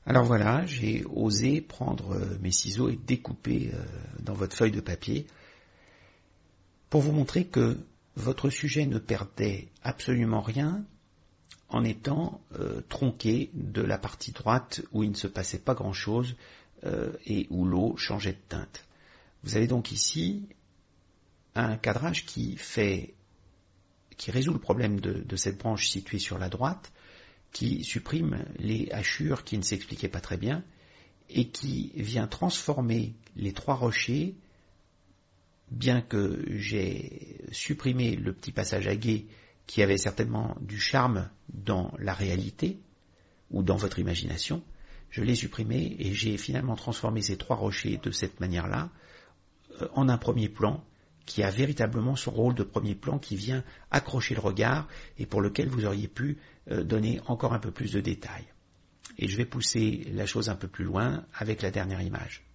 Alors voilà, j'ai osé prendre mes ciseaux et découper dans votre feuille de papier pour vous montrer que votre sujet ne perdait absolument rien en étant tronqué de la partie droite où il ne se passait pas grand-chose et où l'eau changeait de teinte. Vous avez donc ici un cadrage qui résout le problème de cette branche située sur la droite, qui supprime les hachures qui ne s'expliquaient pas très bien et qui vient transformer les trois rochers, bien que j'ai supprimé le petit passage à gué qui avait certainement du charme dans la réalité ou dans votre imagination, je l'ai supprimé et j'ai finalement transformé ces trois rochers de cette manière-là en un premier plan qui a véritablement son rôle de premier plan qui vient accrocher le regard et pour lequel vous auriez pu donner encore un peu plus de détails. Et je vais pousser la chose un peu plus loin avec la dernière image.